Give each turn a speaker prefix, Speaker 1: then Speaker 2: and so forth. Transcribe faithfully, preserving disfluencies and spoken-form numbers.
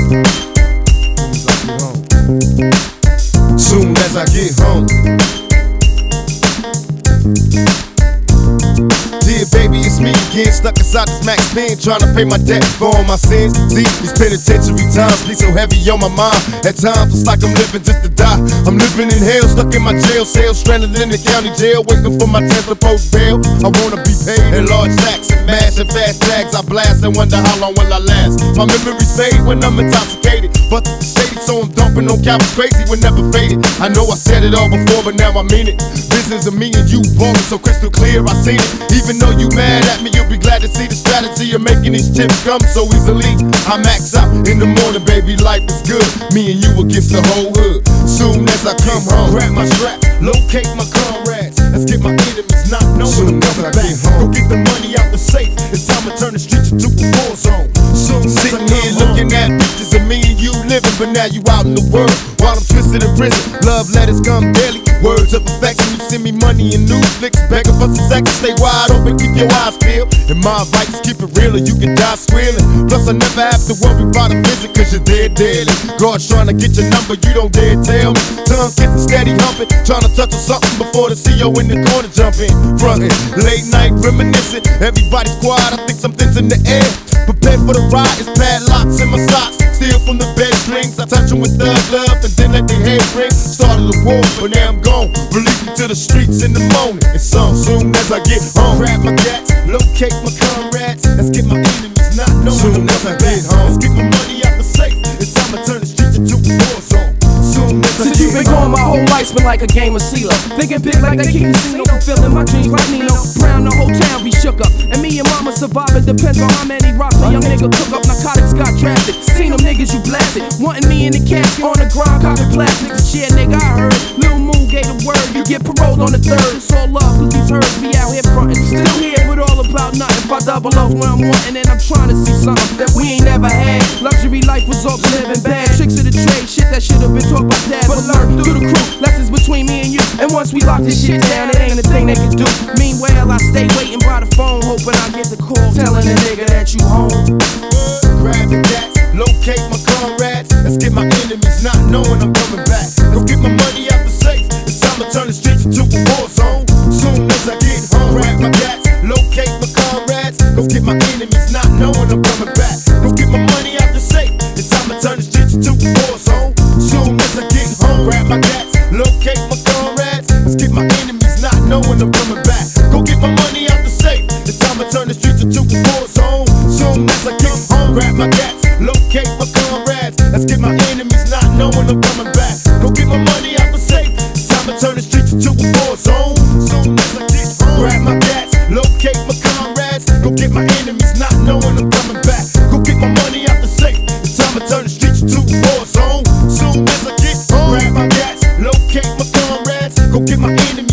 Speaker 1: Soon as I get home. Dear baby, it's me again, stuck inside this max pen, trying to pay my debt for all my sins. See, these penitentiary times be so heavy on my mind. At times it's like I'm living just to die. I'm living in hell, stuck in my jail cell, stranded in the county jail, waiting for my tenth to post bail. I wanna be paid in large stacks and mash and fast tags. I blast and wonder how long will I last. My memories fade when I'm intoxicated, but the shady, so I'm dumping on cowards crazy when never faded. I know I said it all before, but now I mean it. Business of me and you ballin' so crystal clear, I seen it. Even though you mad at me, you'll be glad to see the strategy of making these chips come so easily. I max out in the morning, baby, life is good. Me and you against the whole hood. Soon as I come home, grab my strap, locate my comrades. Let's get my enemies not knowing I'm coming back. Go get the money out the safe. It's time to turn the streets into a war zone. Soon sitting here looking at pictures of me and you living, but now you out in the world while I'm twisted in prison. Love letters come daily, words of affection. You send me money and new flicks, begging for some seconds. Stay wide open, keep your eyes peeled. And my advice is keep it real or you can die squealing. Plus I never have to worry about a visit, cause you're dead daily. God's trying to get your number, you don't dare tell me. Tongue getting steady humping, trying to touch on something before the C O in the corner jump in. Frontin', late night reminiscing, everybody's quiet, I think something's in the air. Prepared for the ride, it's padlocks in my socks. Steal from the bed strings, I touch them with thug love and then let their head ring. Started a war, but now I'm gone. Release me to the streets in the morning. It's on soon as I get home. Grab my gats, locate my comrades. Let's get my enemies not knowing. Soon as I get home, let's get my money out the safe. It's time to turn the streets into a war zone. Soon as I
Speaker 2: Since you've been gone, my whole life's been like a game of CeeLo. Thinking big like they keep casino, fulfilling my dreams like Nino Brown. The whole town be shook up, and me and mama surviving depends on how many rocks a young nigga cook up. Narcotics got drafted, seen them niggas you blasted, wanting me in the casket on the ground, copping plastic. Shit, nigga, I heard Lil Moon gave the word, you get paroled on the third. It's all love, cause these herds be out here frontin'. Still here with all about nothing. If I double off where I'm wanting, and I'm trying to see something that we ain't never had. Luxury life was all living bad. Tricks of the trade, shit that should've been taught by dad. But learn through the crew, lessons between me and you. And once we lock this shit down, it ain't a thing they can do. Meanwhile, I stay waiting by the phone, hoping I get the call telling the nigga that you home.
Speaker 1: Grab the gats, locate my comrades. Let's get my enemies not knowing I'm coming back. Go get my money out the safe. It's time to turn the streets into a war zone. Soon as I get home, grab my gats, locate my comrades. Go get my enemies not knowing I'm coming back. Go get my money out the safe. It's time to turn the streets into a war zone. Soon as I get home, grab my gats, locate my comrades. Let's get my enemies not knowing I'm coming back. Go get my money out the safe. It's time to turn the streets into a war zone. Soon as I get home, grab my gats, locate my comrades. Let's get my enemies not knowing I'm coming back. Go get my money out the safe. It's time to turn the streets into a war zone. Soon as I get home, grab my gats, locate my comrades. Go get my enemies not knowing I'm coming back. Go get my money out the safe. It's time to turn the streets into a war zone. Soon as I get home, grab my gats, locate my comrades. Go get my enemies